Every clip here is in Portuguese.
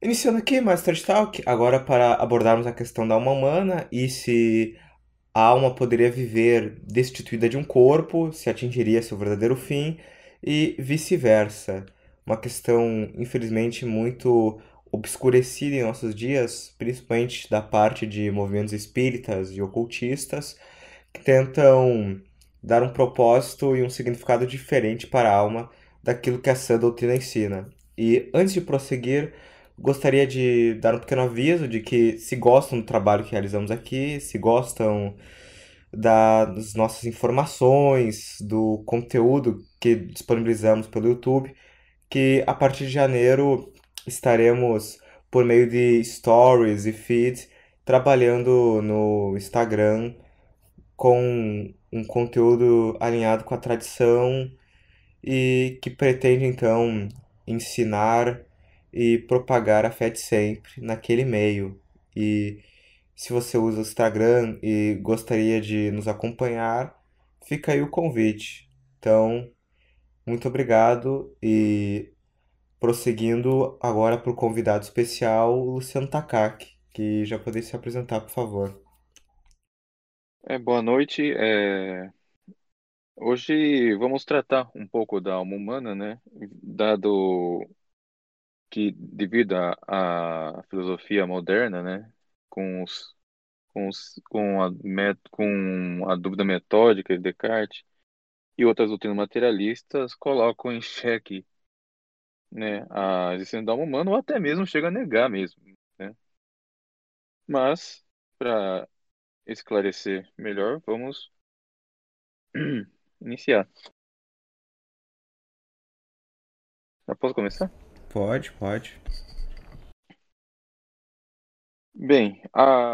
Iniciando aqui Master Talk, agora para abordarmos a questão da alma humana e se a alma poderia viver destituída de um corpo, se atingiria seu verdadeiro fim e vice-versa. Uma questão, infelizmente, muito obscurecida em nossos dias, principalmente da parte de movimentos espíritas e ocultistas, que tentam dar um propósito e um significado diferente para a alma daquilo que a sã doutrina ensina. E antes de prosseguir, gostaria de dar um pequeno aviso de que, se gostam do trabalho que realizamos aqui, se gostam das nossas informações, do conteúdo que disponibilizamos pelo YouTube, que a partir de janeiro estaremos, por meio de stories e feeds, trabalhando no Instagram com um conteúdo alinhado com a tradição e que pretende então ensinar e propagar a fé de sempre naquele meio. E se você usa o Instagram e gostaria de nos acompanhar, fica aí o convite. Então, muito obrigado e prosseguindo agora para o convidado especial, Luciano Takaki, que já poderia se apresentar, por favor. Boa noite. Hoje vamos tratar um pouco da alma humana, né? Dado que, devido à filosofia moderna, né? Com a dúvida metódica de Descartes e outras doutrinas materialistas, colocam em xeque, né, a existência da alma humana ou até mesmo chega a negar mesmo, né? Mas, para esclarecer melhor, vamos iniciar. Já posso começar? Pode, pode. Bem,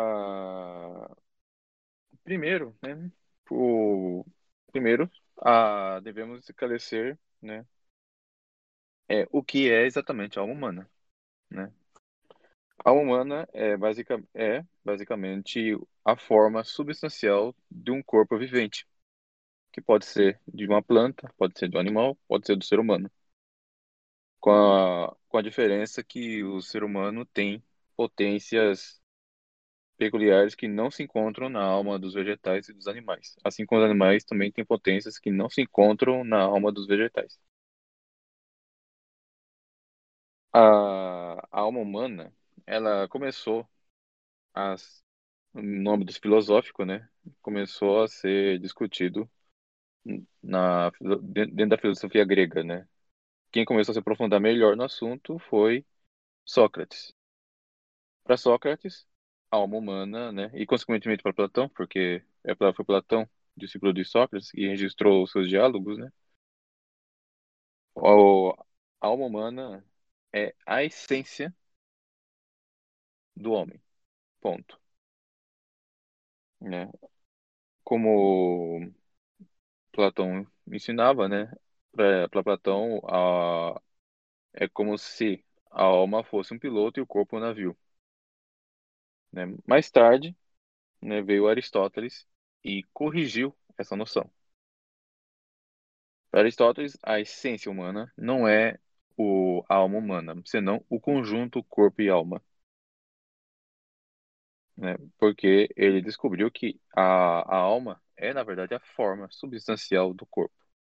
primeiro, né, o primeiro, devemos esclarecer, né, o que é exatamente a alma humana, né? A alma humana é basicamente a forma substancial de um corpo vivente, que pode ser de uma planta, pode ser de um animal, pode ser do ser humano, com a diferença que o ser humano tem potências peculiares que não se encontram na alma dos vegetais e dos animais. Assim como os animais também têm potências que não se encontram na alma dos vegetais. A alma humana, ela começou, as, no âmbito filosófico, né? Começou a ser discutido dentro da filosofia grega, né? Quem começou a se aprofundar melhor no assunto foi Sócrates. Para Sócrates, a alma humana, né? E consequentemente para Platão, porque foi Platão, discípulo de Sócrates, e registrou os seus diálogos, né? O, a alma humana é a essência do homem, ponto, né? Como Platão ensinava, né? Para Platão, é como se a alma fosse um piloto e o corpo um navio, né? Mais tarde, né, veio Aristóteles e corrigiu essa noção. Para Aristóteles, a essência humana não é a alma humana, senão o conjunto corpo e alma, né? Porque ele descobriu que a alma é, na verdade, a forma substancial do corpo.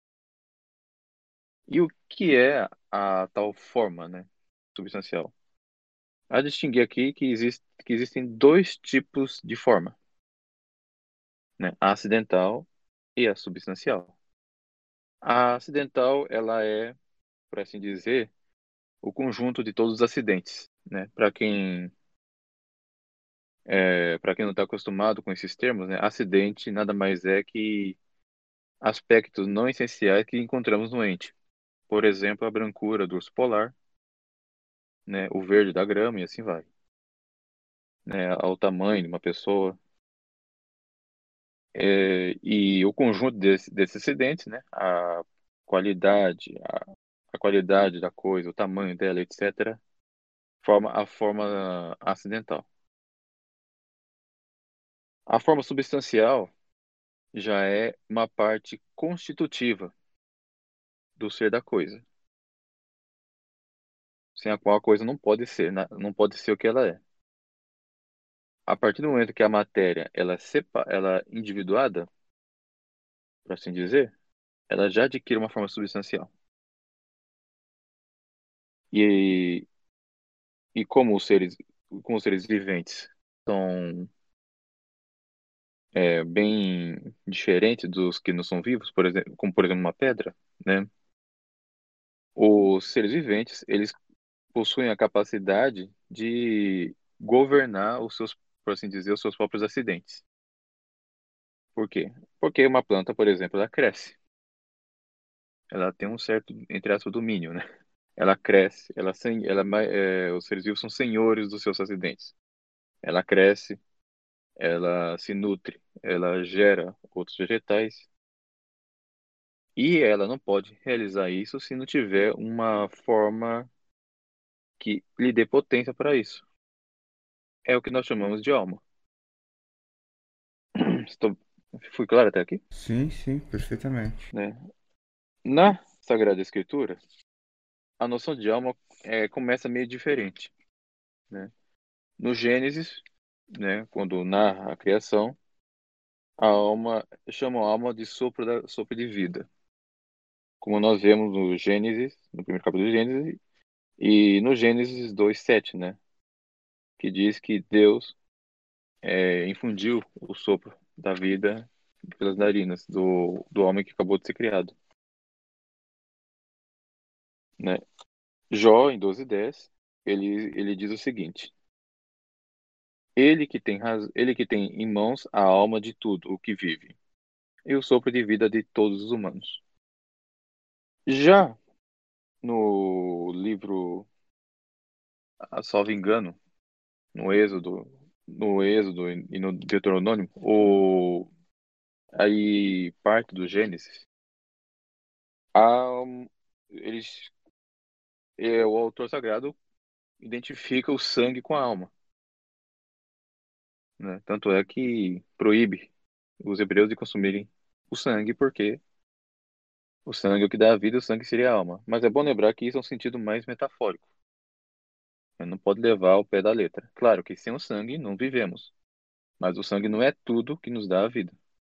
E o que é a tal forma, né, substancial? A distinguir aqui que existem dois tipos de forma, né? A acidental e a substancial. A acidental, ela é, por assim dizer, o conjunto de todos os acidentes, né? Para quem não está acostumado com esses termos, né? Acidente nada mais é que aspectos não essenciais que encontramos no ente. Por exemplo, a brancura do urso polar, né? O verde da grama e assim vai, né? Ao tamanho de uma pessoa. E o conjunto desses acidentes, né? A qualidade da coisa, o tamanho dela, etc., forma a forma acidental. A forma substancial já é uma parte constitutiva do ser da coisa. sem a qual a coisa não pode ser, não pode ser o que ela é. A partir do momento que a matéria ela é individuada, por assim dizer, ela já adquire uma forma substancial. E, e como os seres viventes são bem diferentes dos que não são vivos, por exemplo, como por exemplo uma pedra, né? Os seres viventes, eles possuem a capacidade de governar os seus, por assim dizer, os seus próprios acidentes. Por quê? Porque uma planta, por exemplo, ela cresce. Ela tem um certo, entre aspas, domínio, né? Ela cresce, os seres vivos são senhores dos seus acidentes. Ela cresce, ela se nutre, ela gera outros vegetais e ela não pode realizar isso se não tiver uma forma que lhe dê potência para isso. É o que nós chamamos de alma. Estou... Fui claro até aqui? Sim, sim, perfeitamente. Né? Na Sagrada Escritura, a noção de alma começa meio diferente, né? No Gênesis, né, quando narra a criação, a alma chama a alma de sopro de vida, como nós vemos no Gênesis, no primeiro capítulo de Gênesis, e no Gênesis 2:7, né, que diz que Deus infundiu o sopro da vida pelas narinas do homem que acabou de ser criado, né? Jó, em 12:10, ele diz o seguinte: ele que tem em mãos a alma de tudo o que vive, e o sopro de vida de todos os humanos. Já no livro, salvo engano, no Êxodo, e no Deuteronômio, aí parte do Gênesis, há, eles, o autor sagrado identifica o sangue com a alma, né? Tanto é que proíbe os hebreus de consumirem o sangue, porque o sangue é o que dá a vida, o sangue seria a alma. Mas é bom lembrar que isso é um sentido mais metafórico, né? Não pode levar ao pé da letra. Claro que sem o sangue não vivemos, mas o sangue não é tudo que nos dá a vida.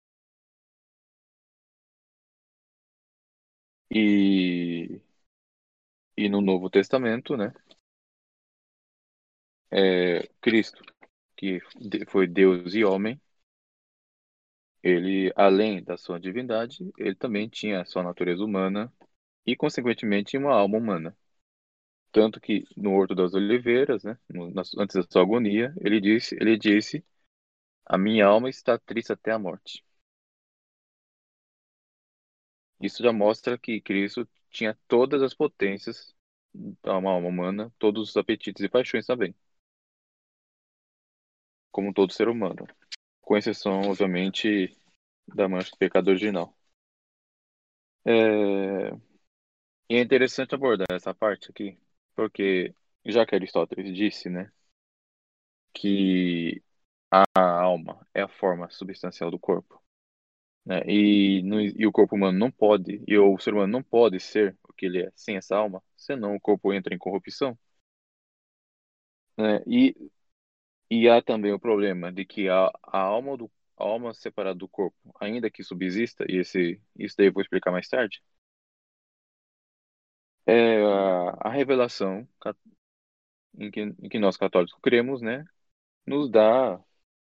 E, e no Novo Testamento, né, Cristo, que foi Deus e homem, ele, além da sua divindade, ele também tinha a sua natureza humana e, consequentemente, uma alma humana. Tanto que no Horto das Oliveiras, né, antes da sua agonia, ele disse, a minha alma está triste até a morte. Isso já mostra que Cristo tinha todas as potências da uma alma humana, todos os apetites e paixões também, como todo ser humano, com exceção, obviamente, da mancha do pecado original. É... E é interessante abordar essa parte aqui, porque já que Aristóteles disse, né, que a alma é a forma substancial do corpo, né, e o corpo humano não pode, e o ser humano não pode ser o que ele é sem essa alma, senão o corpo entra em corrupção, né, e há também o problema de que a alma separada do corpo, ainda que subsista, e isso daí eu vou explicar mais tarde, a revelação em que nós católicos cremos, né, nos dá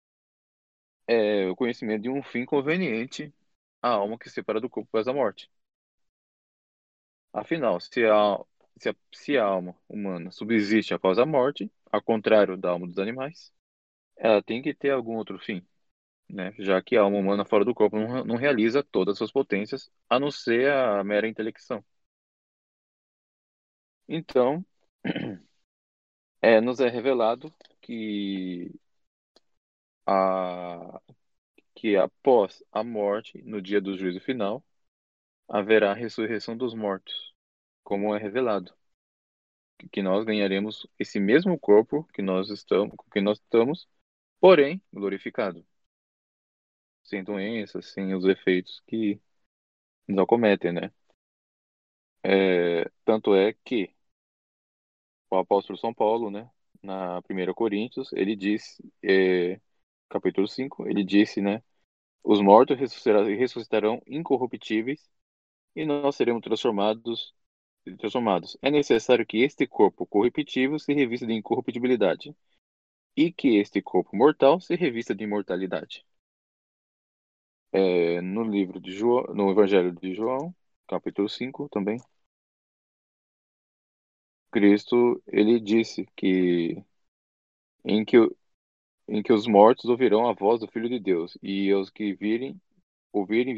o conhecimento de um fim conveniente à alma que se separa do corpo após a morte. Afinal, se a alma humana subsiste após a morte, ao contrário da alma dos animais, ela tem que ter algum outro fim, né? Já que a alma humana fora do corpo não realiza todas as suas potências, a não ser a mera intelecção. Então, nos é revelado que, a, que após a morte, no dia do juízo final, haverá a ressurreição dos mortos, como é revelado, que nós ganharemos esse mesmo corpo que nós estamos, porém glorificado, sem doenças, sem os efeitos que nos acometem, né? Tanto é que o apóstolo São Paulo, né, na 1 Coríntios, ele diz, capítulo 5, ele disse, né, os mortos ressuscitarão incorruptíveis e nós seremos transformados. É necessário que este corpo corruptível se revista de incorruptibilidade e que este corpo mortal se revista de imortalidade. No livro de João, no Evangelho de João, capítulo 5 também, Cristo, ele disse que em que, em que os mortos ouvirão a voz do Filho de Deus, e os que ouvirem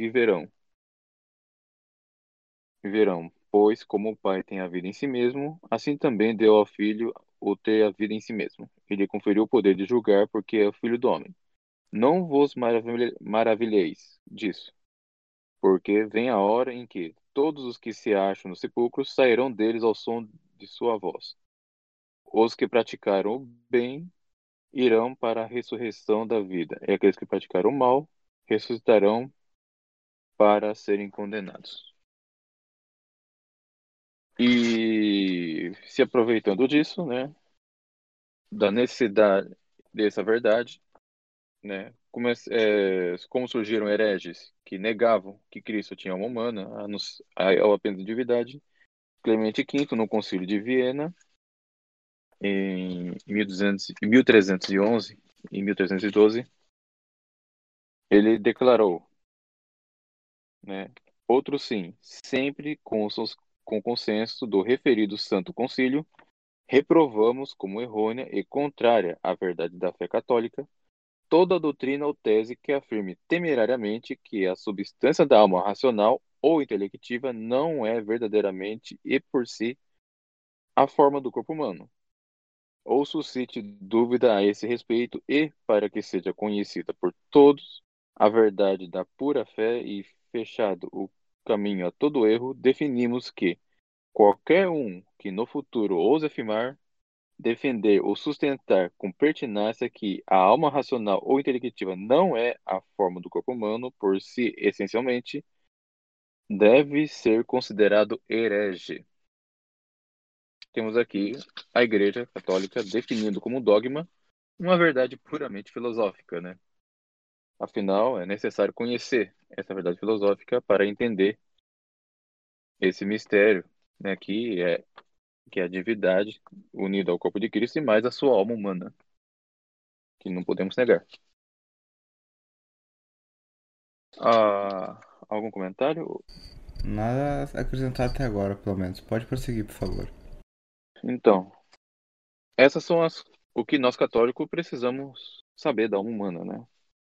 viverão. Pois, como o Pai tem a vida em si mesmo, assim também deu ao Filho o ter a vida em si mesmo. Ele conferiu o poder de julgar, porque é o Filho do homem. Não vos maravilheis disso, porque vem a hora em que todos os que se acham no sepulcro sairão deles ao som de sua voz. Os que praticaram o bem irão para a ressurreição da vida, e aqueles que praticaram o mal ressuscitarão para serem condenados. E se aproveitando disso, né, da necessidade dessa verdade, né, como surgiram hereges que negavam que Cristo tinha alma humana, ao apenas de divindade, Clemente V, no Concílio de Viena, em 1311 e 1312, ele declarou, né, outro sim, sempre com consenso do referido Santo Concílio, reprovamos como errônea e contrária à verdade da fé católica toda doutrina ou tese que afirme temerariamente que a substância da alma racional ou intelectiva não é verdadeiramente e por si a forma do corpo humano, ou suscite dúvida a esse respeito e, para que seja conhecida por todos, a verdade da pura fé e fechado o caminho a todo erro, definimos que qualquer um que no futuro ouse afirmar, defender ou sustentar com pertinácia que a alma racional ou intelectiva não é a forma do corpo humano por si essencialmente, deve ser considerado herege. Temos aqui a Igreja Católica definindo como dogma uma verdade puramente filosófica, né? Afinal, é necessário conhecer essa verdade filosófica para entender esse mistério, né, que é a divindade unida ao corpo de Cristo e mais a sua alma humana, que não podemos negar. Algum comentário? Nada a acrescentar até agora, pelo menos. Pode prosseguir, por favor. Então, essas são o que nós católicos precisamos saber da alma humana, né?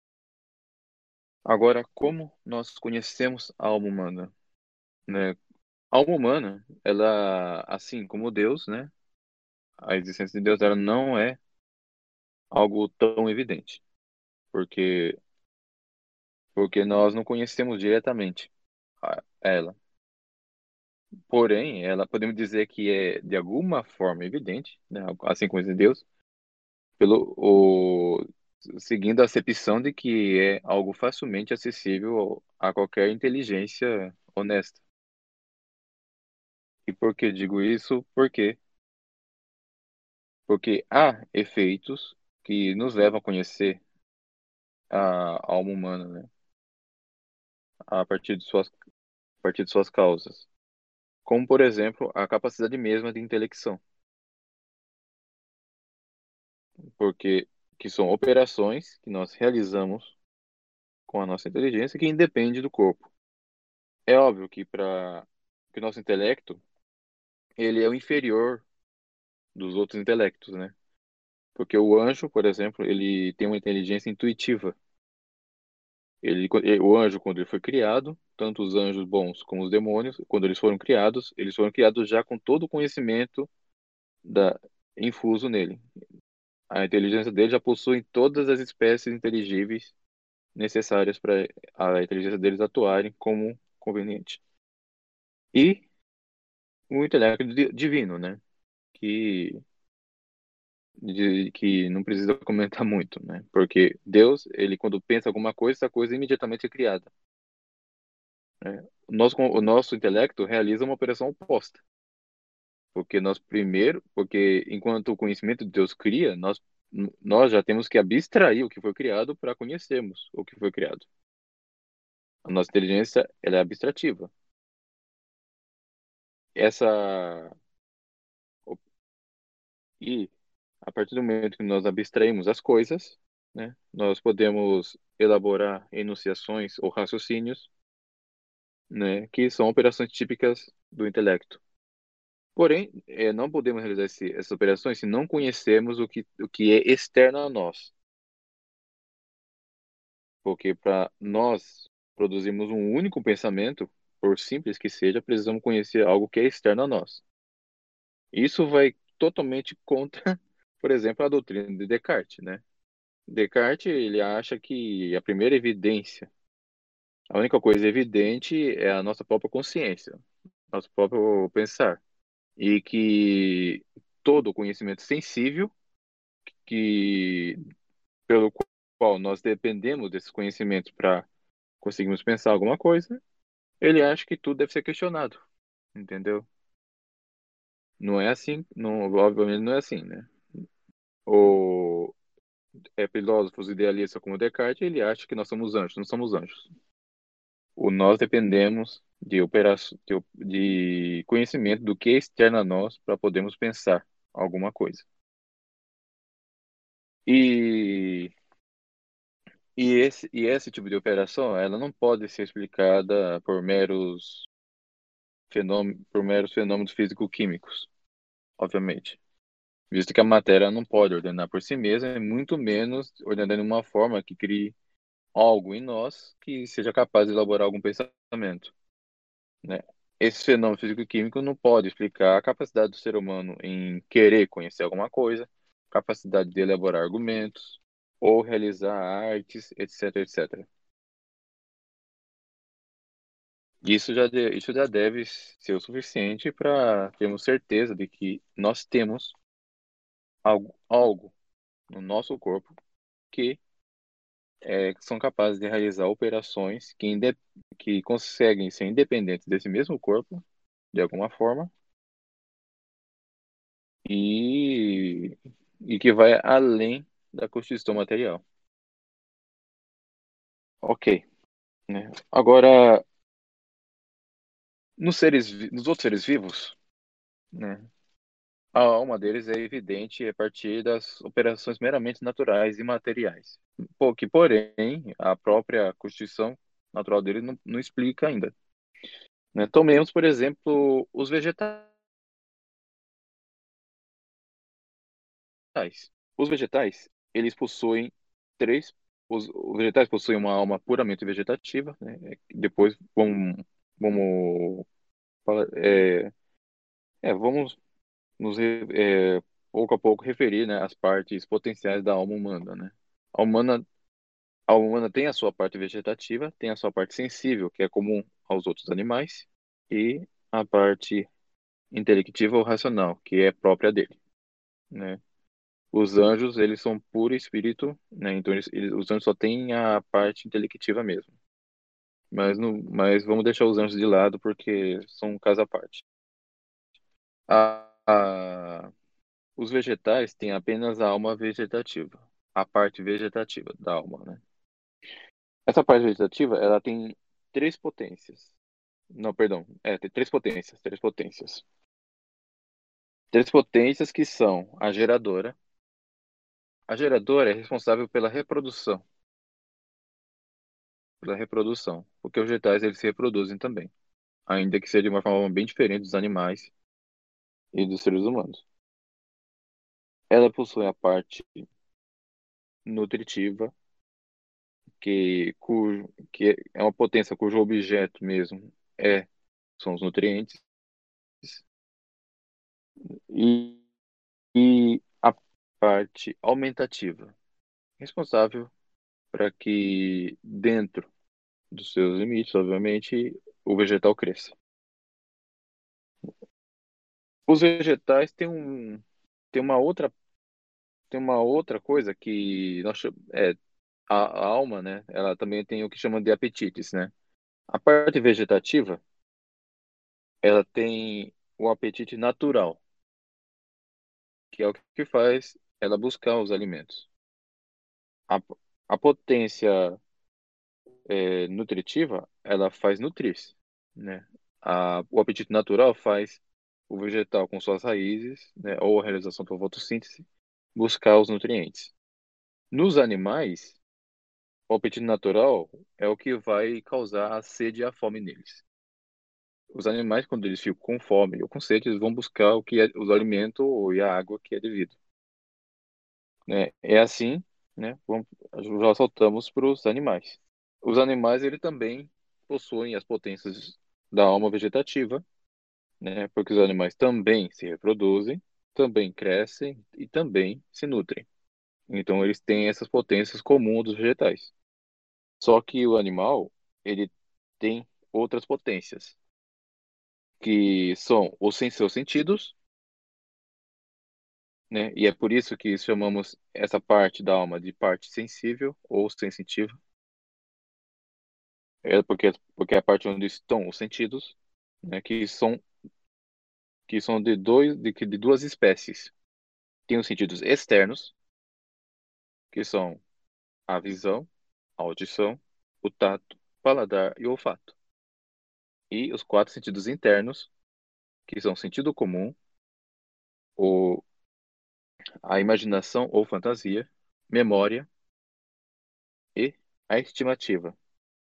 Agora, como nós conhecemos a alma humana, né? A alma humana, ela, assim como Deus, né? A existência de Deus, ela não é algo tão evidente, porque nós não conhecemos diretamente ela. Porém, ela podemos dizer que é de alguma forma evidente, né? Assim como de Deus, seguindo a acepção de que é algo facilmente acessível a qualquer inteligência honesta. E por que digo isso? Porque há efeitos que nos levam a conhecer a alma humana, né? A partir de suas causas. Como, por exemplo, a capacidade mesma de intelecção. Porque que são operações que nós realizamos com a nossa inteligência que independe do corpo. É óbvio que para que o nosso intelecto ele é o inferior dos outros intelectos, né? Porque o anjo, por exemplo, ele tem uma inteligência intuitiva. O anjo, quando ele foi criado, tanto os anjos bons como os demônios, quando eles foram criados já com todo o conhecimento da, infuso nele. A inteligência dele já possui todas as espécies inteligíveis necessárias para a inteligência deles atuarem como conveniente. E o intelecto divino, né? Que que não precisa comentar muito, né? Porque Deus, ele quando pensa alguma coisa, essa coisa imediatamente é criada, né? O nosso intelecto realiza uma operação oposta. Porque enquanto o conhecimento de Deus cria, nós já temos que abstrair o que foi criado para conhecermos o que foi criado. A nossa inteligência, ela é abstrativa. Essa e a partir do momento que nós abstraímos as coisas, né, nós podemos elaborar enunciações ou raciocínios, né, que são operações típicas do intelecto. Porém, não podemos realizar essas operações se não conhecermos o que é externo a nós. Porque para nós produzirmos um único pensamento, por simples que seja, precisamos conhecer algo que é externo a nós. Isso vai totalmente contra, por exemplo, a doutrina de Descartes, né? Descartes, ele acha que a primeira evidência, a única coisa evidente é a nossa própria consciência, nosso próprio pensar. E que todo conhecimento sensível, que pelo qual nós dependemos desses conhecimentos para conseguirmos pensar alguma coisa, ele acha que tudo deve ser questionado, entendeu? Não é assim, não, obviamente não é assim, né? O filósofos idealistas como Descartes, ele acha que nós somos anjos, não somos anjos. Nós dependemos de conhecimento do que é externo a nós para podermos pensar alguma coisa. E, esse tipo de operação, ela não pode ser explicada por meros fenômenos físico-químicos, obviamente. Visto que a matéria não pode ordenar por si mesma, e muito menos ordenar de uma forma que crie algo em nós que seja capaz de elaborar algum pensamento, né? Esse fenômeno físico-químico não pode explicar a capacidade do ser humano em querer conhecer alguma coisa, capacidade de elaborar argumentos ou realizar artes, etc, etc. Isso já deve ser o suficiente para termos certeza de que nós temos algo no nosso corpo que são capazes de realizar operações que conseguem ser independentes desse mesmo corpo, de alguma forma, e, e que vai além da constituição material. Ok, né? Agora, nos outros seres vivos, né? A alma deles é evidente a partir das operações meramente naturais e materiais. Porém, a própria constituição natural deles não explica ainda, né? Tomemos, por exemplo, os vegetais. Os vegetais, eles possuem três. Os vegetais possuem uma alma puramente vegetativa, né? Depois vamos, é, vamos pouco a pouco referir, né, as partes potenciais da alma humana, né? A humana, a humana tem a sua parte vegetativa, tem a sua parte sensível, que é comum aos outros animais, e a parte intelectiva ou racional, que é própria dele, né? Os anjos, eles são puro espírito, né? Então os anjos só têm a parte intelectiva mesmo. Mas vamos deixar os anjos de lado porque são um caso à parte. A, a- os vegetais têm apenas a alma vegetativa, a parte vegetativa da alma, né? Essa parte vegetativa, ela tem três potências. Não, perdão, tem três potências. Três potências que são a geradora. A geradora é responsável pela reprodução, porque os vegetais eles se reproduzem também, ainda que seja de uma forma bem diferente dos animais e dos seres humanos. Ela possui a parte nutritiva, que é uma potência cujo objeto mesmo são os nutrientes, e, e a parte aumentativa, responsável para que, dentro dos seus limites, obviamente, o vegetal cresça. Os vegetais têm uma outra, têm uma outra coisa que a alma, né? Ela também tem o que chama de apetites, né? A parte vegetativa, ela tem o apetite natural, que é o que faz ela buscar os alimentos. A, a potência nutritiva, ela faz nutrir-se, né? O apetite natural faz o vegetal com suas raízes, né, ou a realização por fotossíntese, buscar os nutrientes. Nos animais, o apetite natural é o que vai causar a sede e a fome neles. Os animais, quando eles ficam com fome ou com sede, eles vão buscar o que é o alimento e a água que é devido, né? É assim, né? Já saltamos para os animais. Os animais, ele também possuem as potências da alma vegetativa, né? Porque os animais também se reproduzem, também crescem e também se nutrem. Então, eles têm essas potências comuns dos vegetais. Só que o animal, ele tem outras potências, que são os seus sentidos, né? E é por isso que chamamos essa parte da alma de parte sensível ou sensitiva. É porque é a parte onde estão os sentidos, né? Que são de duas espécies. Tem os sentidos externos, que são a visão, a audição, o tato, o paladar e o olfato. E os quatro sentidos internos, que são o sentido comum, o, a imaginação ou fantasia, memória e a estimativa,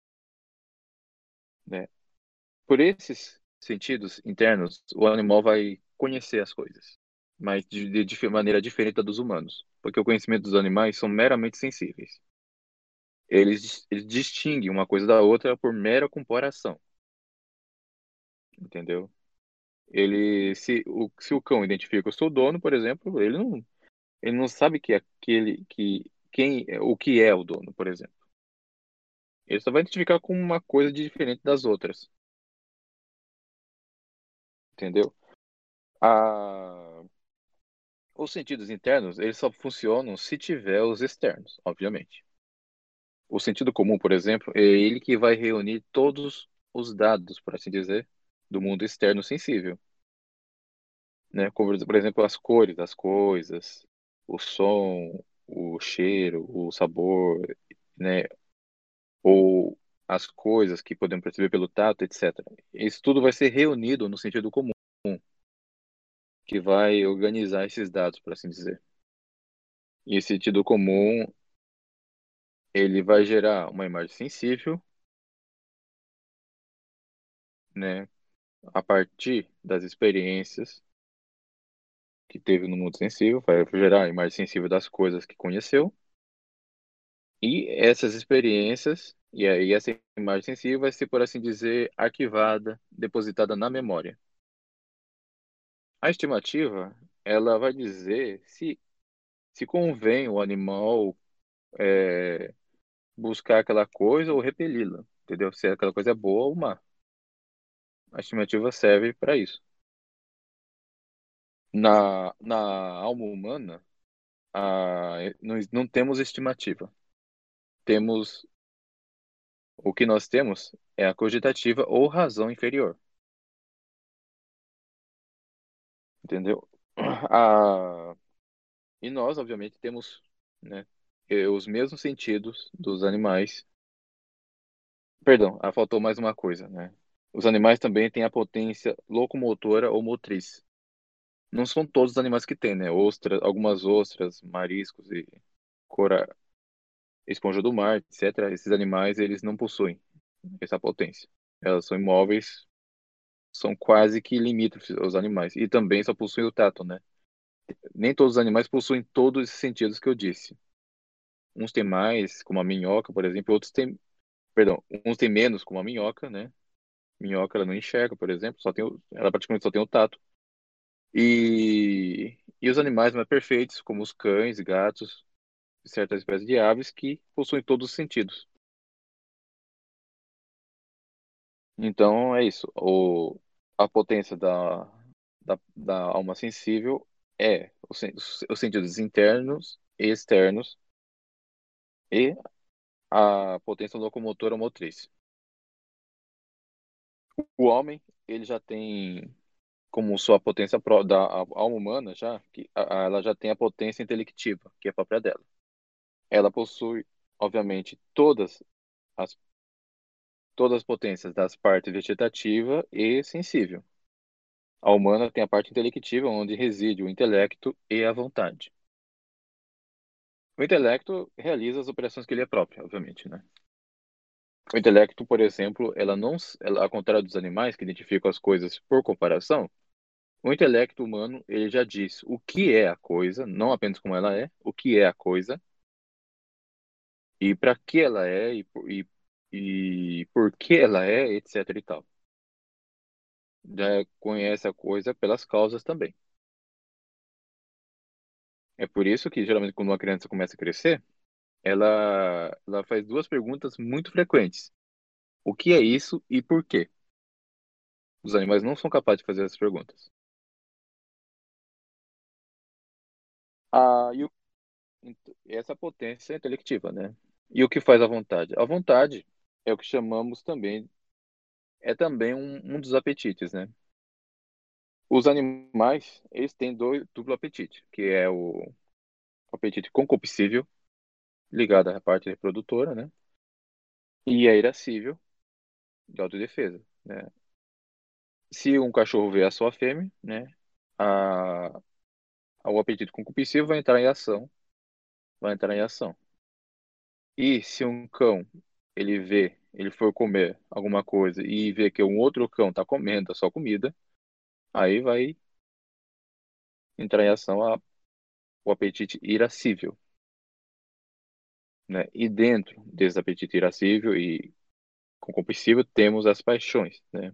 né? Por esses sentidos internos, o animal vai conhecer as coisas, mas de maneira diferente da dos humanos, porque o conhecimento dos animais são meramente sensíveis. Eles distinguem uma coisa da outra por mera comparação, entendeu? Se o cão identifica o seu dono, por exemplo, ele não sabe que aquele, que, quem, o que é o dono, por exemplo. Ele só vai identificar como uma coisa diferente das outras, entendeu? A, os sentidos internos, eles só funcionam se tiver os externos, obviamente. O sentido comum, por exemplo, é ele que vai reunir todos os dados, por assim dizer, do mundo externo sensível, né? Como, por exemplo, as cores das coisas, o som, o cheiro, o sabor, né? Ou as coisas que podemos perceber pelo tato, etc. Isso tudo vai ser reunido no sentido comum, que vai organizar esses dados, por assim dizer. E esse sentido comum, ele vai gerar uma imagem sensível, né? A partir das experiências que teve no mundo sensível, vai gerar a imagem sensível das coisas que conheceu. E essas experiências, e aí essa imagem sensível vai ser, por assim dizer, arquivada, depositada na memória. A estimativa, ela vai dizer se convém o animal buscar aquela coisa ou repeli-la, entendeu? Se aquela coisa é boa ou má. A estimativa serve para isso. Na alma humana, não temos estimativa. Temos, o que nós temos é a cogitativa ou razão inferior, entendeu? A, e nós, obviamente, temos, né, os mesmos sentidos dos animais. Perdão, faltou mais uma coisa, né? Os animais também têm a potência locomotora ou motriz. Não são todos os animais que têm, né? Algumas ostras, mariscos e cora, esponja do mar, etc. Esses animais, eles não possuem essa potência. Elas são imóveis, são quase que limítrofes aos animais. E também só possuem o tato, né? Nem todos os animais possuem todos esses sentidos que eu disse. Uns têm mais, como a minhoca, por exemplo, outros têm, perdão, uns têm menos, como a minhoca, né? Minhoca, ela não enxerga, por exemplo, ela praticamente só tem o tato. E os animais mais perfeitos, como os cães, gatos, e certas espécies de aves que possuem todos os sentidos. Então, é isso. A potência da alma sensível é os sentidos internos e externos e a potência locomotora motriz. O homem, ele já tem. como sua potência da alma humana já, que ela já tem a potência intelectiva, que é própria dela. Ela possui, obviamente, as, todas as potências das partes vegetativa e sensível. A humana tem a parte intelectiva, onde reside o intelecto e a vontade. O intelecto realiza as operações que ele é próprio, obviamente, né? O intelecto, por exemplo, ela não, ela, ao contrário dos animais que identificam as coisas por comparação, o intelecto humano, ele já diz o que é a coisa, não apenas como ela é, o que é a coisa e para que ela é e por que ela é, etc e tal. Já conhece a coisa pelas causas também. É por isso que, geralmente, quando uma criança começa a crescer, ela faz duas perguntas muito frequentes. O que é isso e por quê? Os animais não são capazes de fazer essas perguntas. Ah, essa potência intelectiva, né? E o que faz a vontade? A vontade é o que chamamos também, é também um dos apetites, né? Os animais, eles têm duplo apetite, que é o apetite concupiscível, ligado à parte reprodutora, né? E a irascível, de autodefesa, né? Se um cachorro vê a sua fêmea, né? A, o apetite concupiscível vai entrar em ação, vai entrar em ação. E se um cão, ele for comer alguma coisa e vê que um outro cão está comendo a sua comida, aí vai entrar em ação o apetite irascível, né? E dentro desse apetite irascível e concupiscível temos as paixões, né?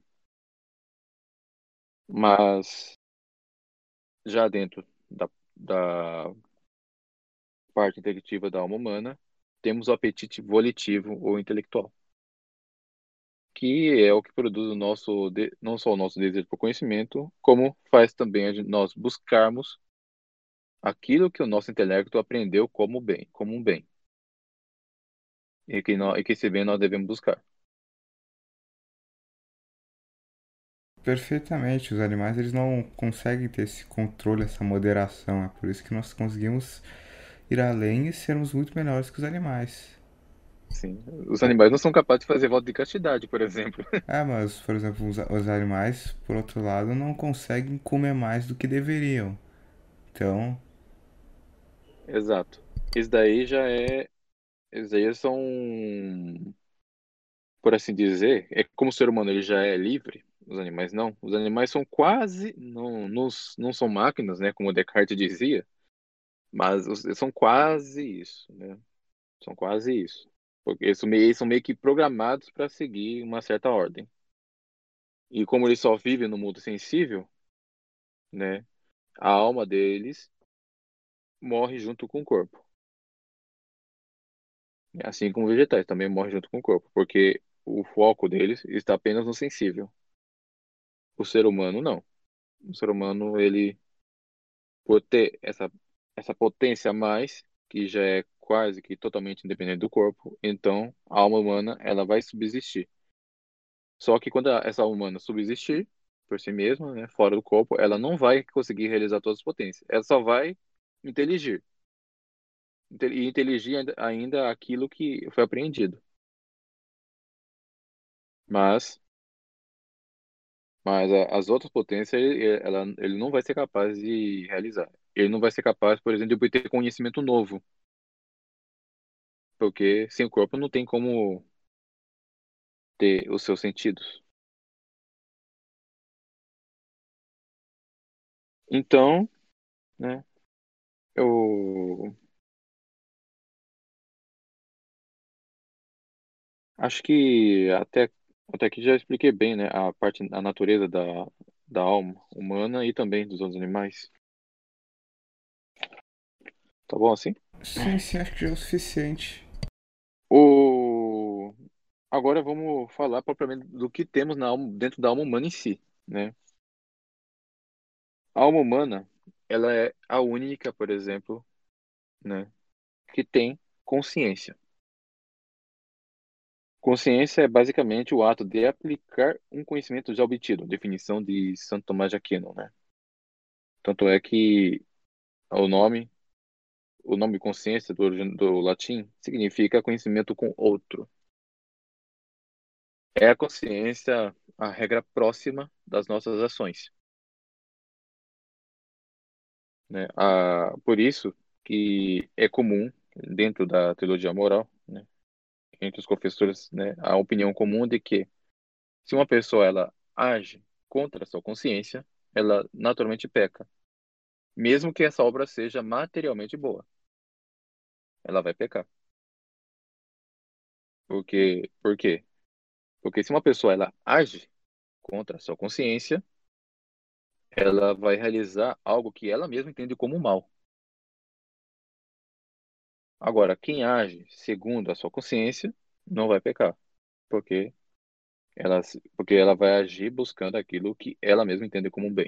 Mas já dentro da parte intelectiva da alma humana, temos o apetite volitivo ou intelectual, que é o que produz não só o nosso desejo por conhecimento, como faz também nós buscarmos aquilo que o nosso intelecto aprendeu como um bem, e que esse bem nós devemos buscar. Perfeitamente, os animais eles não conseguem ter esse controle, essa moderação. É por isso que nós conseguimos ir além e sermos muito melhores que os animais. Sim, os Pô, animais não são capazes de fazer voto de castidade, por exemplo. mas, por exemplo, os animais, por outro lado, não conseguem comer mais do que deveriam. Então, Exato. Isso daí já é, isso daí são, por assim dizer, é como o ser humano ele já é livre, os animais não. Os animais são quase, não são máquinas, né, como Descartes dizia, mas são quase isso, né? São quase isso. Porque eles são meio que programados para seguir uma certa ordem. E como eles só vivem no mundo sensível, né, a alma deles morre junto com o corpo. Assim como vegetais também morrem junto com o corpo, porque o foco deles está apenas no sensível. O ser humano não. O ser humano, ele, por ter essa potência a mais, que já é quase que totalmente independente do corpo, então a alma humana ela vai subsistir. Só que quando essa alma humana subsistir por si mesma, né, fora do corpo, ela não vai conseguir realizar todas as potências. Ela só vai inteligir. E inteligir ainda aquilo que foi apreendido. Mas as outras potências ele não vai ser capaz de realizar. Ele não vai ser capaz, por exemplo, de obter conhecimento novo, porque sem o corpo não tem como ter os seus sentidos. Então, né, eu acho que até aqui já expliquei bem, né, a natureza da alma humana e também dos outros animais. Tá bom assim? sim, sim, acho que já é o suficiente. O... Agora vamos falar propriamente do que temos dentro da alma humana em si, né? A alma humana, ela é a única, por exemplo, né, que tem consciência. Consciência é basicamente o ato de aplicar um conhecimento já obtido, definição de Santo Tomás de Aquino, né? Tanto é que o nome, o nome consciência do latim significa conhecimento com outro. É a consciência a regra próxima das nossas ações, né? Por isso que é comum dentro da teologia moral, né, entre os confessores, né, a opinião comum de que se uma pessoa ela age contra a sua consciência, ela naturalmente peca, mesmo que essa obra seja materialmente boa, ela vai pecar. Por quê? Porque se uma pessoa ela age contra a sua consciência, ela vai realizar algo que ela mesma entende como mal. Agora, quem age segundo a sua consciência não vai pecar, porque porque ela vai agir buscando aquilo que ela mesma entende como um bem,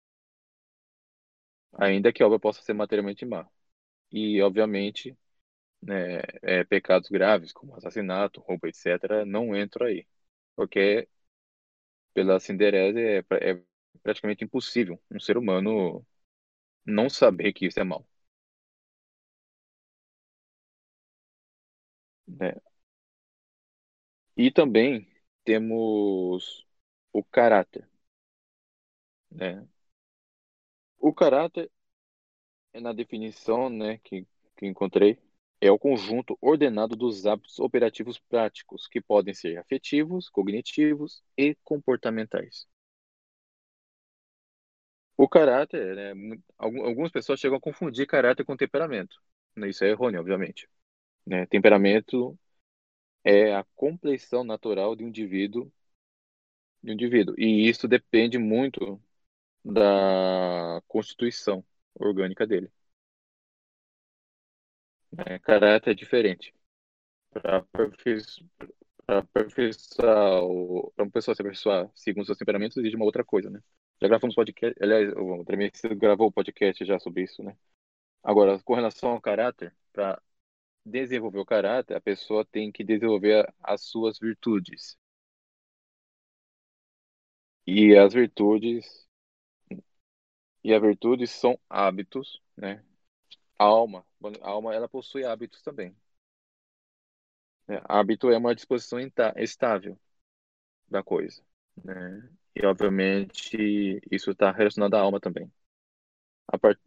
ainda que a obra possa ser materialmente má. E, obviamente, né, pecados graves como assassinato, roubo, etc., não entram aí, porque pela Cinderese é praticamente impossível um ser humano não saber que isso é mal, né? E também temos o caráter, né? O caráter é na definição, né, que encontrei, é o conjunto ordenado dos hábitos operativos práticos, que podem ser afetivos, cognitivos e comportamentais. O caráter, né, algumas pessoas chegam a confundir caráter com temperamento, né? Isso é errôneo, obviamente, né? Temperamento é a compleição natural de um indivíduo, e isso depende muito da constituição orgânica dele, né? Caráter é diferente. Para aperfeiçoar para uma pessoa se aperfeiçoar segundo seus temperamentos, exige uma outra coisa, né? Já gravamos podcast, aliás, o Tremecido gravou o podcast já sobre isso, né? Agora, com relação ao caráter, para desenvolver o caráter, a pessoa tem que desenvolver as suas virtudes. E as virtudes, as virtudes são hábitos, né? A alma, ela possui hábitos também, né? Hábito é uma disposição estável da coisa, né? E obviamente isso está relacionado à alma também. A par...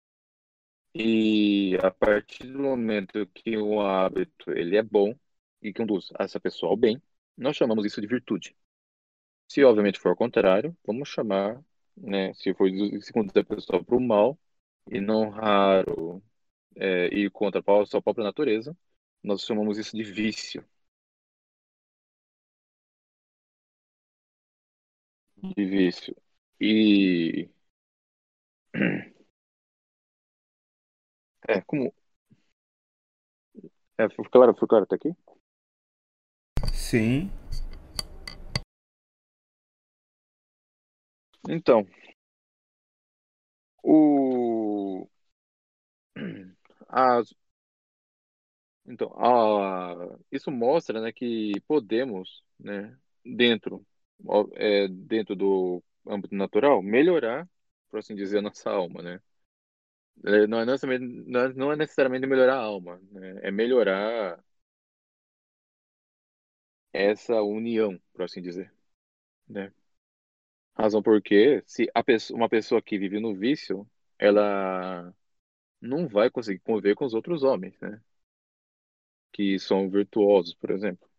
E a partir do momento que o hábito ele é bom e que conduz essa pessoa ao bem, nós chamamos isso de virtude. Se obviamente for ao contrário, vamos chamar, né? Se conduz a pessoa para o mal e não raro ir contra a sua própria natureza, nós chamamos isso de vício, de vício. E como foi claro até aqui? Sim. Então, o as, então, isso mostra, né, que podemos, né, dentro do âmbito natural, melhorar, por assim dizer, a nossa alma, né? Não é necessariamente melhorar a alma, né? É melhorar essa união, por assim dizer, né? Razão porque se uma pessoa que vive no vício, ela não vai conseguir conviver com os outros homens, né? Que são virtuosos, por exemplo.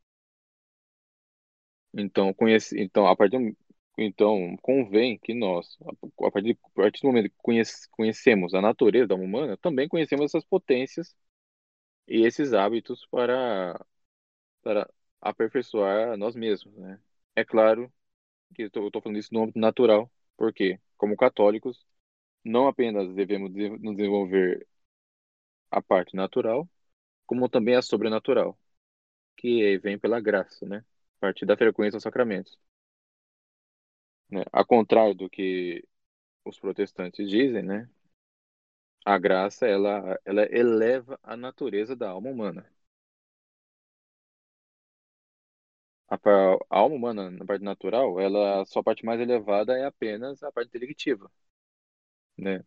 Então, então convém que nós, a partir do momento que conhecemos a natureza da alma humana, também conhecemos essas potências e esses hábitos para aperfeiçoar nós mesmos, né? É claro que eu tô falando isso no âmbito natural, porque, como católicos, não apenas devemos nos desenvolver a parte natural, como também a sobrenatural, que vem pela graça, né? A partir da frequência aos sacramentos, né? Ao contrário do que os protestantes dizem, né? A graça, ela eleva a natureza da alma humana. A alma humana, na parte natural, ela, a sua parte mais elevada é apenas a parte intelectiva, né?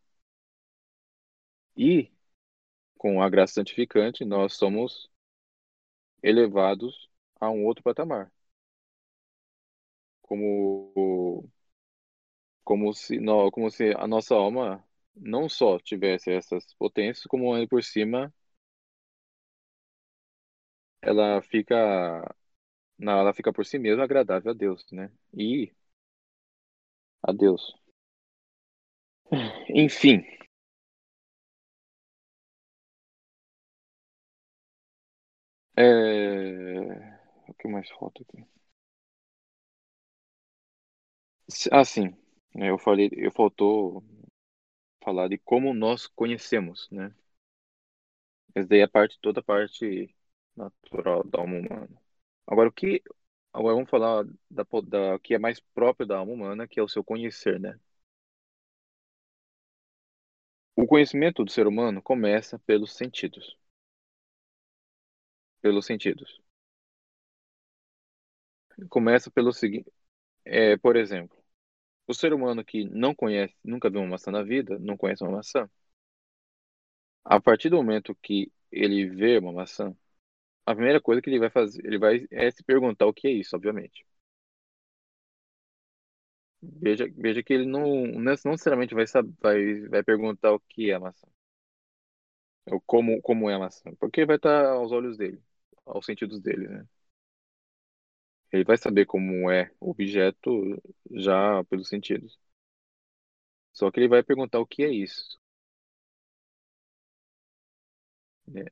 E, com a graça santificante, nós somos elevados a um outro patamar, como, como se a nossa alma não só tivesse essas potências, como ainda por cima ela fica, ela fica por si mesma agradável a Deus, né? E a Deus. Enfim, o que mais falta aqui? Sim, né, faltou falar de como nós conhecemos, né? Essa daí é toda a parte natural da alma humana. Agora, agora vamos falar da que é mais próprio da alma humana, que é o seu conhecer, né? O conhecimento do ser humano começa pelos sentidos. Pelos sentidos. Começa pelo seguinte, por exemplo, o ser humano que não conhece, nunca viu uma maçã na vida, não conhece uma maçã. A partir do momento que ele vê uma maçã, a primeira coisa que ele vai fazer, ele vai se perguntar o que é isso, obviamente. Veja que ele não necessariamente vai perguntar o que é a maçã, ou como é a maçã, porque vai estar aos olhos dele, aos sentidos dele, né? Ele vai saber como é o objeto já pelos sentidos. Só que ele vai perguntar o que é isso, né?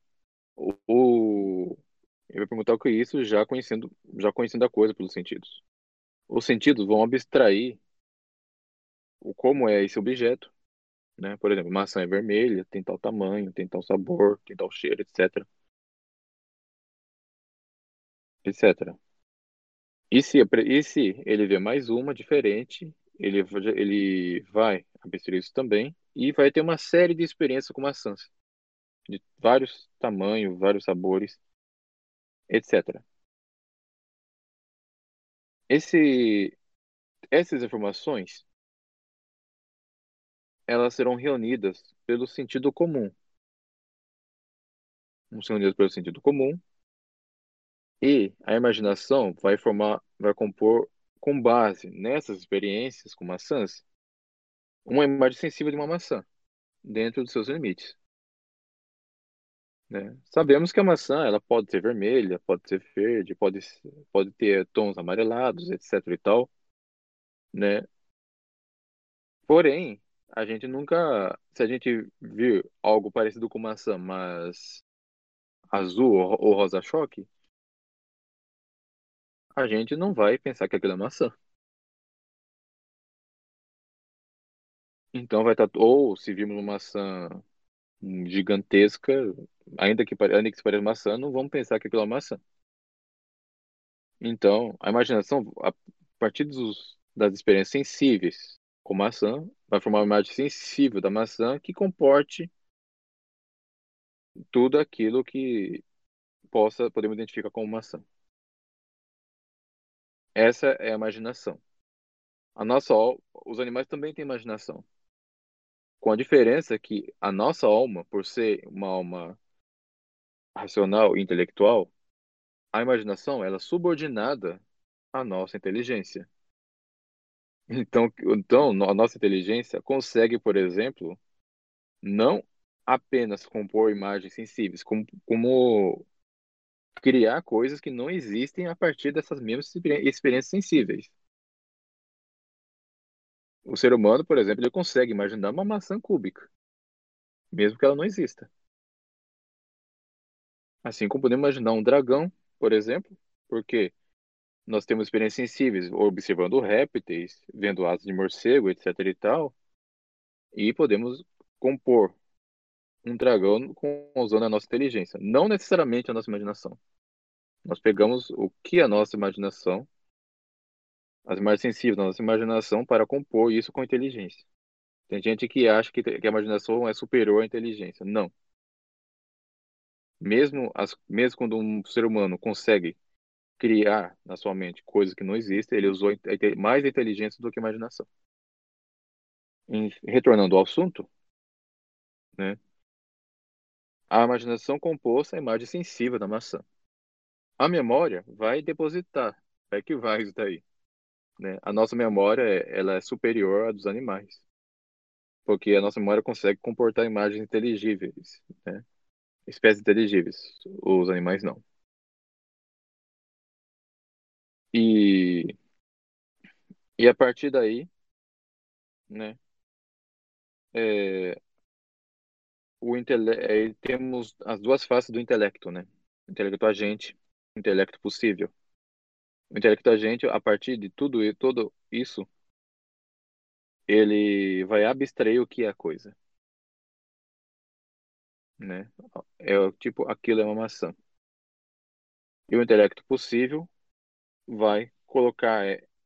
Ele vai perguntar o que é isso já conhecendo a coisa pelos sentidos. Os sentidos vão abstrair o como é esse objeto, né? Por exemplo, maçã é vermelha, tem tal tamanho, tem tal sabor, tem tal cheiro, etc, etc. E se ele vê mais uma diferente, ele vai abstrair isso também e vai ter uma série de experiências com maçãs, de vários tamanhos, vários sabores, etc. Esse, essas informações, elas serão reunidas pelo sentido comum. Vão ser reunidas pelo sentido comum e a imaginação vai compor, com base nessas experiências com maçãs, uma imagem sensível de uma maçã, dentro dos seus limites, né? Sabemos que a maçã, ela pode ser vermelha, pode ser verde, pode ter tons amarelados, etc e tal, né? Porém, a gente nunca, se a gente vir algo parecido com maçã, mas azul ou rosa-choque, a gente não vai pensar que aquilo é maçã. Então vai estar, ou se virmos uma maçã gigantesca, ainda que se pareça maçã, não vamos pensar que aquilo é maçã. Então, a imaginação, a partir das experiências sensíveis com maçã, vai formar uma imagem sensível da maçã que comporte tudo aquilo que podemos identificar como maçã. Essa é a imaginação. Os animais também têm imaginação, com a diferença que a nossa alma, por ser uma alma racional e intelectual, a imaginação ela é subordinada à nossa inteligência. Então, a nossa inteligência consegue, por exemplo, não apenas compor imagens sensíveis, como criar coisas que não existem a partir dessas mesmas experiências sensíveis. O ser humano, por exemplo, ele consegue imaginar uma maçã cúbica, mesmo que ela não exista. Assim como podemos imaginar um dragão, por exemplo, porque nós temos experiências sensíveis observando répteis, vendo asas de morcego, etc e tal, e podemos compor um dragão usando a nossa inteligência, não necessariamente a nossa imaginação. Nós pegamos o que a nossa imaginação, as mais sensíveis da nossa imaginação, para compor isso com inteligência. Tem gente que acha que a imaginação é superior à inteligência. Não. Mesmo quando um ser humano consegue criar na sua mente coisas que não existem, ele usou mais inteligência do que imaginação. Retornando ao assunto, né? A imaginação compôs a imagem sensível da maçã. A memória vai depositar, é que vai isso daí, né? A nossa memória, ela é superior à dos animais, porque a nossa memória consegue comportar imagens inteligíveis, né? Espécies inteligíveis, os animais não. E, e a partir daí, né, é, temos as duas faces do intelecto, né? Intelecto agente, intelecto possível. O intelecto agente, a partir de tudo isso, ele vai abstrair o que é a coisa, né? Tipo, aquilo é uma maçã. E o intelecto possível vai colocar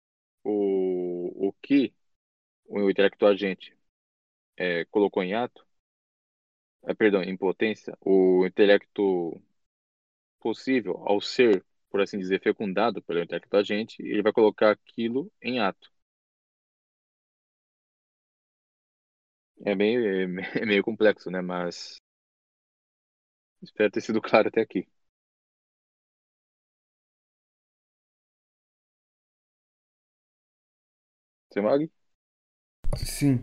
o que o intelecto agente colocou em ato, perdão, em potência, o intelecto possível, ao ser, por assim dizer, fecundado pelo intelecto agente, ele vai colocar aquilo em ato. É meio complexo, né? Mas espero ter sido claro até aqui. Você, Mag? Sim.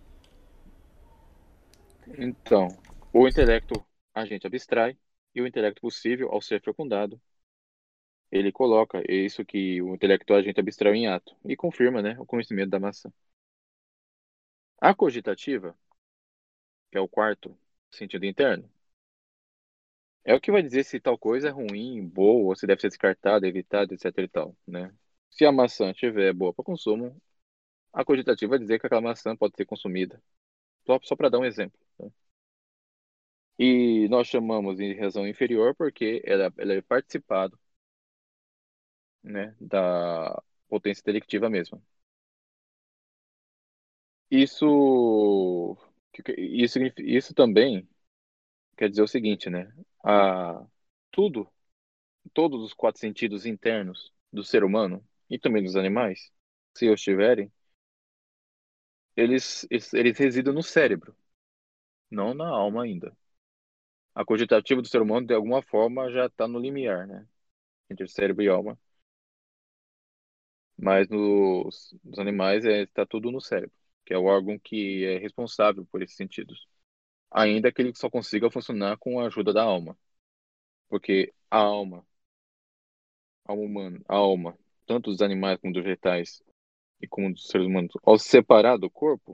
Então, o intelecto agente abstrai e o intelecto possível, ao ser fecundado, ele coloca isso que o intelecto agente abstraiu em ato e confirma, né, o conhecimento da maçã. A cogitativa, que é o quarto sentido interno, é o que vai dizer se tal coisa é ruim, boa, ou se deve ser descartada, evitada, etc e tal, né? Se a maçã estiver boa para consumo, a cogitativa vai dizer que aquela maçã pode ser consumida. Só para dar um exemplo, né? E nós chamamos de razão inferior porque ela é participado, né, da potência intelectiva mesma. Isso também quer dizer o seguinte, né? A, tudo, todos os quatro sentidos internos do ser humano e também dos animais, se os tiverem, eles residem no cérebro, não na alma ainda. A cogitativa do ser humano, de alguma forma, já está no limiar, né? Entre cérebro e alma. Mas nos animais está tudo no cérebro, que é o órgão que é responsável por esses sentidos. Ainda que ele só consiga funcionar com a ajuda da alma. Porque alma humana, a alma, tanto dos animais como dos vegetais e como dos seres humanos, ao se separar do corpo,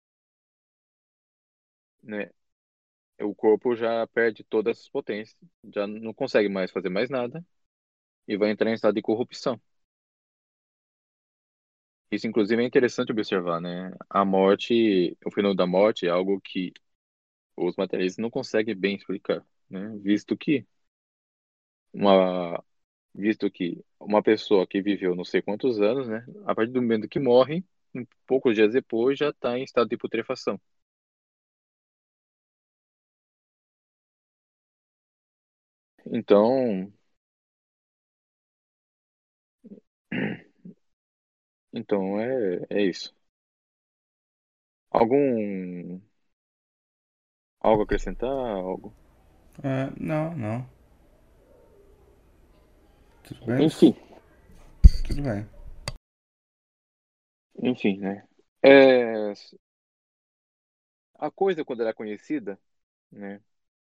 né, o corpo já perde todas as potências, já não consegue mais fazer mais nada e vai entrar em estado de corrupção. Isso, inclusive, é interessante observar, né? A morte, o fenômeno da morte é algo que os materialistas não conseguem bem explicar, né? Uma, visto que uma pessoa que viveu não sei quantos anos, né? A partir do momento que morre, poucos dias depois já está em estado de putrefação. Então, então é isso. Algum algo a acrescentar? Algo? Não, não. Tudo bem? Enfim, Tudo bem. enfim, né? É, a coisa quando ela é conhecida, né?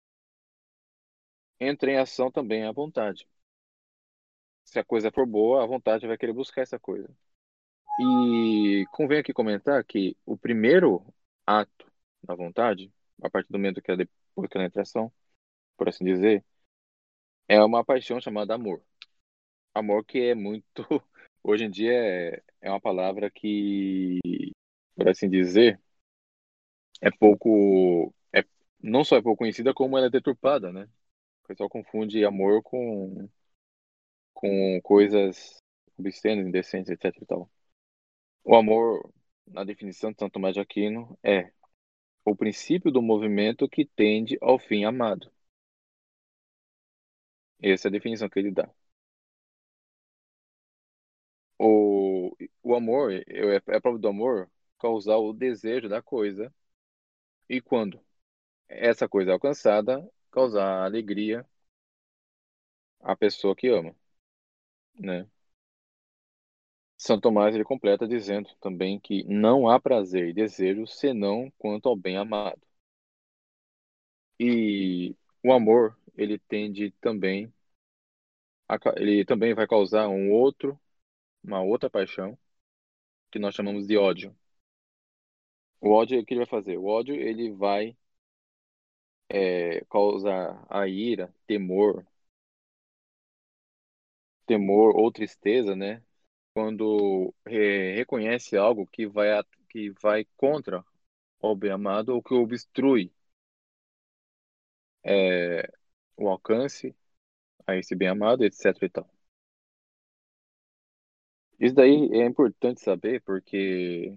Entra em ação também à vontade. Se a coisa for boa, a vontade vai querer buscar essa coisa. E convém aqui comentar que o primeiro ato da vontade, a partir do momento que ela depois que ela entra em ação, por assim dizer, é uma paixão chamada amor. Amor que é muito, hoje em dia é uma palavra que, por assim dizer, é pouco, não só é pouco conhecida, como ela é deturpada, né? O pessoal confunde amor com coisas obscenas, indecentes, etc e tal. O amor, na definição de Santo Tomás de Aquino, é o princípio do movimento que tende ao fim amado. Essa é a definição que ele dá. O amor, é a prova do amor causar o desejo da coisa e quando essa coisa é alcançada, causar alegria à pessoa que ama, né? São Tomás ele completa dizendo também que não há prazer e desejo senão quanto ao bem amado. E o amor, ele tende também ele também vai causar uma outra paixão que nós chamamos de ódio. O ódio, o que ele vai fazer? O ódio, ele vai causar a ira, temor ou tristeza, né? Quando reconhece algo que vai contra o bem amado ou que obstrui é, o alcance a esse bem amado, etc e tal. Isso daí é importante saber porque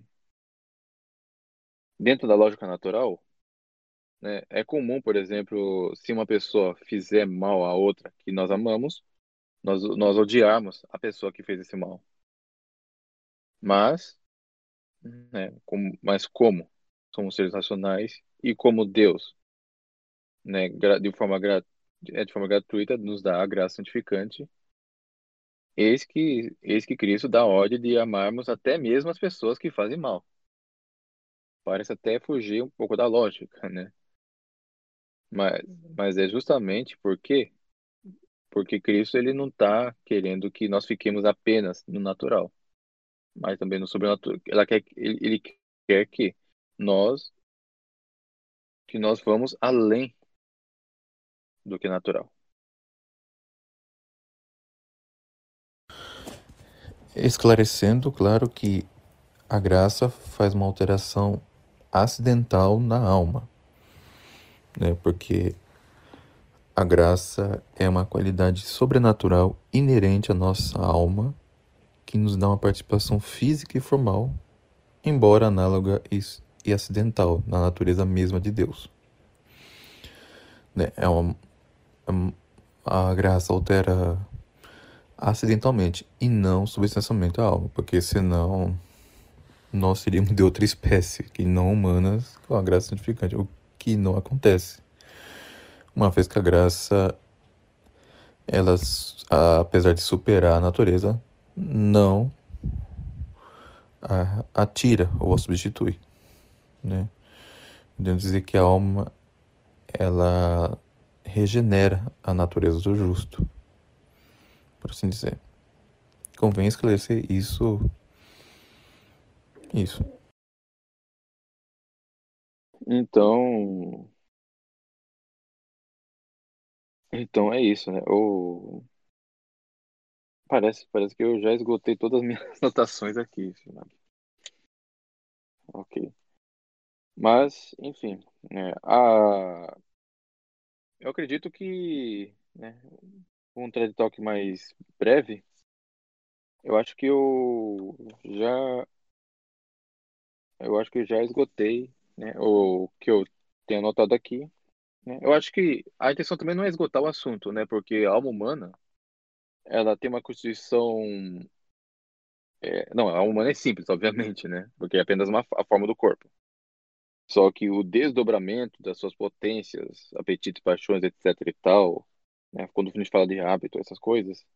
dentro da lógica natural, né, é comum, por exemplo, se uma pessoa fizer mal a outra que nós amamos, nós odiarmos a pessoa que fez esse mal. Mas, né, como somos seres racionais e como Deus, né, de forma gratuita nos dá a graça santificante, eis que Cristo dá a ordem de amarmos até mesmo as pessoas que fazem mal. Parece até fugir um pouco da lógica, né? Mas, mas é justamente porque Cristo ele não está querendo que nós fiquemos apenas no natural, mas também no sobrenatural. Ele quer nós que nós vamos além do que natural. Esclarecendo, claro que a graça faz uma alteração acidental na alma, né? Porque a graça é uma qualidade sobrenatural inerente à nossa alma que nos dá uma participação física e formal, embora análoga e acidental na natureza mesma de Deus, né? A graça altera acidentalmente e não substancialmente a alma, porque senão nós seríamos de outra espécie, que não humanas, com a graça santificante, o que não acontece. Uma vez que a graça, ela, apesar de superar a natureza, não a tira ou a substitui, né? Podemos dizer que a alma, ela regenera a natureza do justo, por assim dizer. Convém esclarecer isso. Então é isso, né? Parece que eu já esgotei todas as minhas anotações aqui, Fernando. Ok. Mas, enfim, eu acredito que, né, um TED Talk mais breve, eu acho que já, eu acho que eu já esgotei, né, o que eu tenho anotado aqui, né? Eu acho que a intenção também não é esgotar o assunto, né? Porque a alma humana, ela tem uma constituição, não, a alma humana é simples, obviamente, né? Porque é apenas a forma do corpo. Só que o desdobramento das suas potências, apetites, paixões, etc e tal, né? Quando a gente fala de hábito, essas coisas,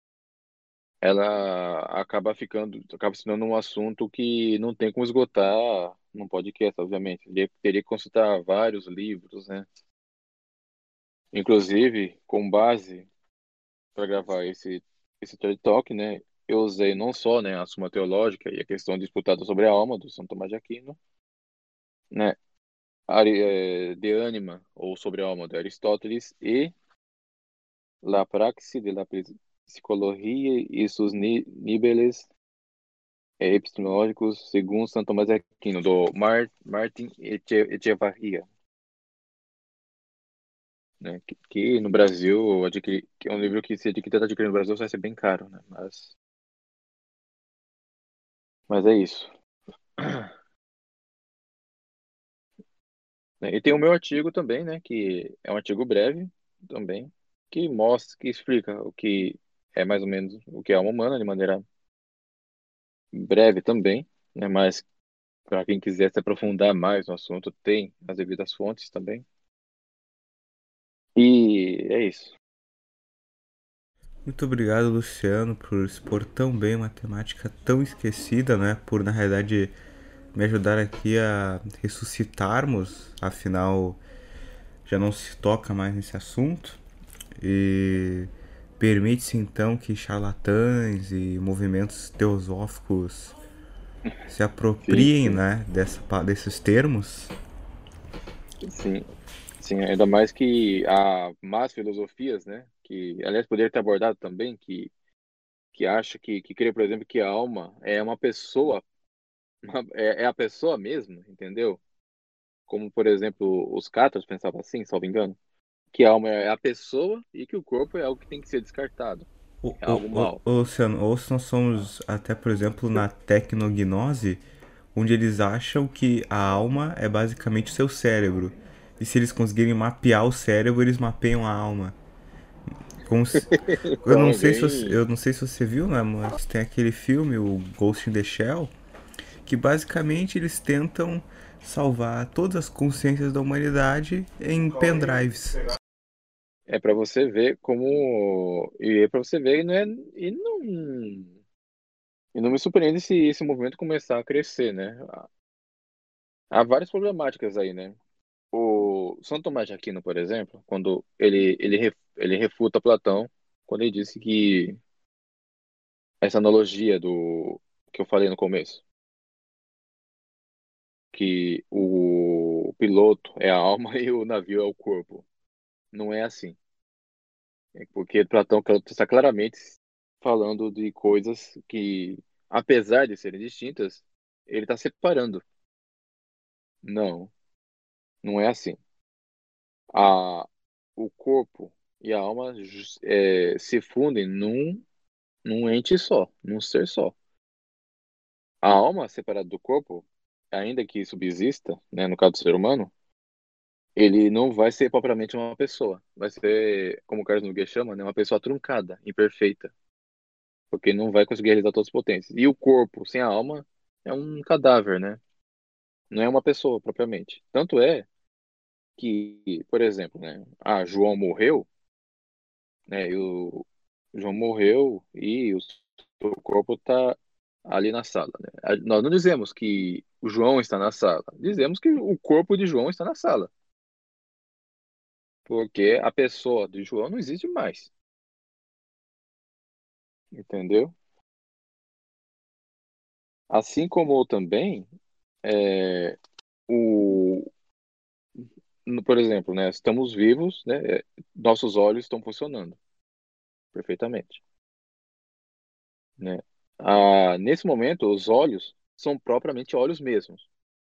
ela acaba se tornando um assunto que não tem como esgotar num podcast, obviamente. Ele teria que consultar vários livros, né? Inclusive, com base para gravar esse TED Talk, né? Eu usei não só, né, a Suma Teológica e a questão disputada sobre a alma do São Tomás de Aquino, né? De Anima, ou sobre a alma de Aristóteles, e La Praxis de la Psicologia e seus níveis epistemológicos segundo São Tomás de Aquino, do Martin Echevarria, né? Que no Brasil, que é um livro que se adquirir no Brasil vai ser bem caro, né? Mas é isso. Né? E tem o meu artigo também, né? Que é um artigo breve também, que explica o que é mais ou menos o que é a alma humana de maneira breve também, né? Mas para quem quiser se aprofundar mais no assunto, tem as devidas fontes também. E é isso. Muito obrigado, Luciano, por expor tão bem uma temática tão esquecida, né? Por, na realidade, me ajudar aqui a ressuscitarmos, afinal, já não se toca mais nesse assunto. E permite-se então que charlatães e movimentos teosóficos se Sim, apropriem, sim, né, desses termos. sim. Sim, ainda mais que há más filosofias, né? Que, aliás, poderia ter abordado também, que acha que crê, por exemplo, que a alma é uma pessoa, é a pessoa mesmo, entendeu? Como, por exemplo, os cátaros pensavam assim, salvo engano, que a alma é a pessoa e que o corpo é algo que tem que ser descartado, é algo mal. Luciano, ou se nós somos até, por exemplo, na tecnognose, onde eles acham que a alma é basicamente o seu cérebro. E se eles conseguirem mapear o cérebro, eles mapeiam a alma. Como se- eu Então não é sei se você, bem. eu não sei se você viu, né, mas tem aquele filme, o Ghost in the Shell, que basicamente eles tentam salvar todas as consciências da humanidade em pendrives. É para você ver como. E é para você ver, e não, e não me surpreende se esse movimento começar a crescer, né? Há várias problemáticas aí, né? O São Tomás de Aquino, por exemplo, quando ele refuta Platão, quando ele disse que essa analogia do que eu falei no começo, que o piloto é a alma e o navio é o corpo. Não é assim. É porque Platão está claramente falando de coisas que, apesar de serem distintas, ele está separando. Não, não é assim. A, o corpo e a alma se fundem num ente só, num ser só. A alma separada do corpo, ainda que subsista, né, no caso do ser humano, ele não vai ser propriamente uma pessoa. Vai ser, como o Carlos Nogueira chama, né, uma pessoa truncada, imperfeita, porque não vai conseguir realizar todas as potências. E o corpo sem a alma é um cadáver, né? Não é uma pessoa propriamente. Tanto é que, por exemplo, né, João morreu, né, e o João morreu e o corpo está ali na sala, né? Nós não dizemos que o João está na sala, dizemos que o corpo de João está na sala, porque a pessoa de João não existe mais, entendeu? Assim como também é, o, por exemplo, né, estamos vivos, né, nossos olhos estão funcionando perfeitamente, né? Nesse momento, os olhos são propriamente olhos mesmos.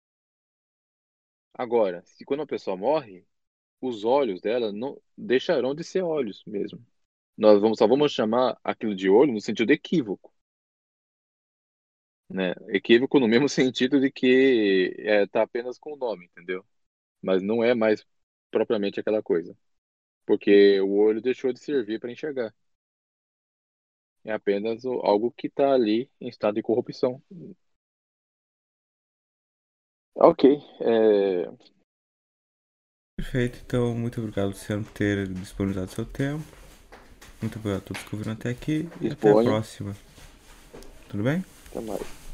Agora, se quando a pessoa morre, os olhos dela não deixarão de ser olhos mesmo. Só vamos chamar aquilo de olho no sentido equívoco, né? Equívoco no mesmo sentido de que tá apenas com o nome, entendeu? Mas não é mais propriamente aquela coisa, porque o olho deixou de servir para enxergar. É apenas algo que está ali em estado de corrupção. Ok, Perfeito, então muito obrigado, Luciano, por ter disponibilizado seu tempo. Muito obrigado a todos que ouviram até aqui e até a disponha. próxima. Tudo bem? Até mais.